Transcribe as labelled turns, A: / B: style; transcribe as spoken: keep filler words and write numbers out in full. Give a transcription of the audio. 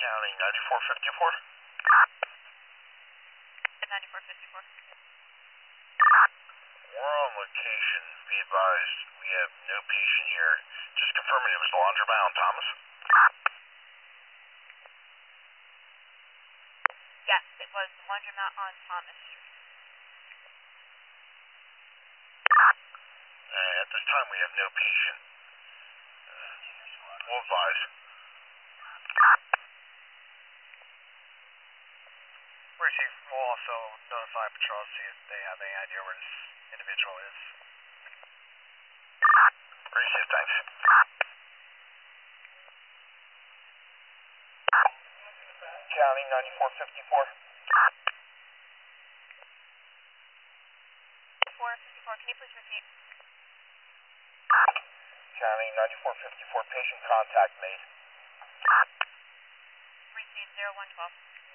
A: County ninety-four fifty-four.
B: ninety-four fifty-four.
A: We're on location. Be advised, we have no patient here. Just confirming it was the laundromat on Thomas.
B: Yes, it was the laundromat on Thomas Street.
A: Uh, at this time, we have no patient. Uh, we'll advise.
C: Receive. We'll also notify patrol to see if they have any idea where this individual is.
A: Receive, thanks. County ninety-four fifty-four.
B: four fifty-four, can you please repeat?
A: County ninety-four fifty-four, patient contact made.
B: Receive zero one twelve.